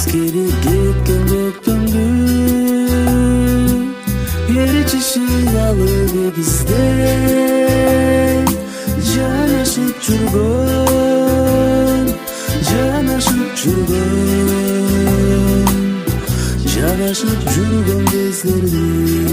ескири кеткен көктөмдү ээрчишип алып эгизде жанашып жүргөн кезлерди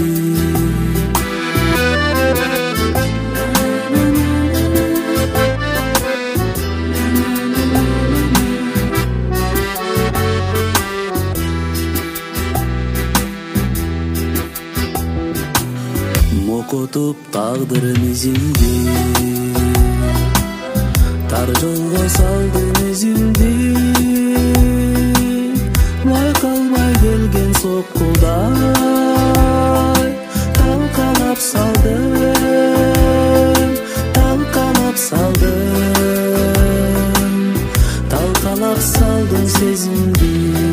мокотуп тагдырым изимди тар жолго салдым изимди байкалбай келген соккулдай талкалап салдым сезимди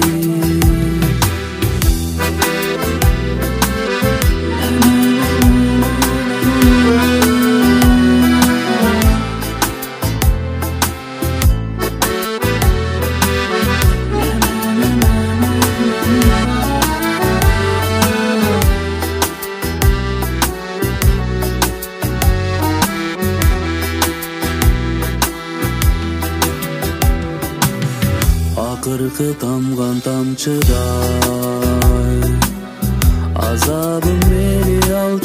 акыркы тамган тамчыдай азабым мени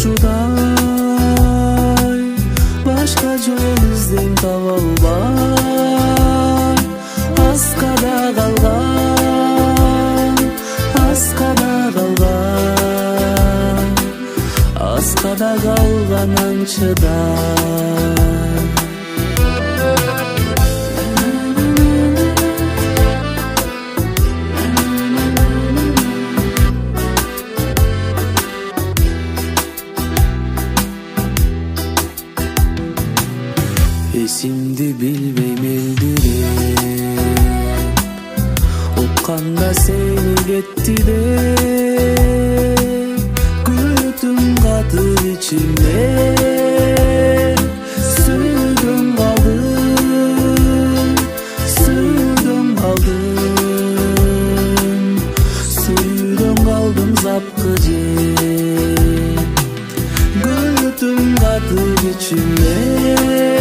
алчудай башка жол издейм таба албай аскада калган аңчыдай эсимди билбейм элдиреп укканда сени кетти деп күтүм катып ичимде сүйдөн калдым запкы жеп күтүм катып ичимде